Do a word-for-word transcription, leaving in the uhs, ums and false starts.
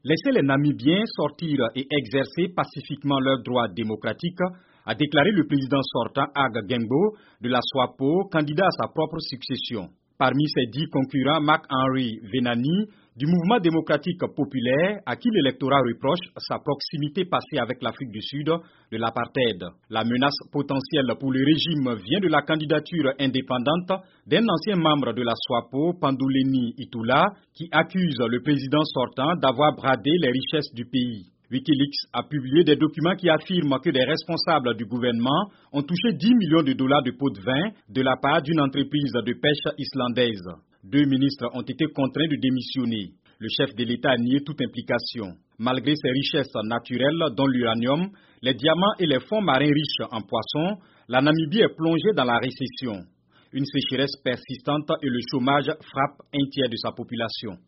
Laisser les Namibiens sortir et exercer pacifiquement leurs droits démocratiques, a déclaré le président sortant Ag Geingob de la SWAPO, candidat à sa propre succession. Parmi ses dix concurrents, Marc-Henri Venani, du mouvement démocratique populaire, à qui l'électorat reproche sa proximité passée avec l'Afrique du Sud de l'apartheid. La menace potentielle pour le régime vient de la candidature indépendante d'un ancien membre de la SWAPO, Panduleni Itula, qui accuse le président sortant d'avoir bradé les richesses du pays. Wikileaks a publié des documents qui affirment que des responsables du gouvernement ont touché dix millions de dollars de pots de vin de la part d'une entreprise de pêche islandaise. Deux ministres ont été contraints de démissionner. Le chef de l'État a nié toute implication. Malgré ses richesses naturelles, dont l'uranium, les diamants et les fonds marins riches en poissons, la Namibie est plongée dans la récession. Une sécheresse persistante et le chômage frappent un tiers de sa population.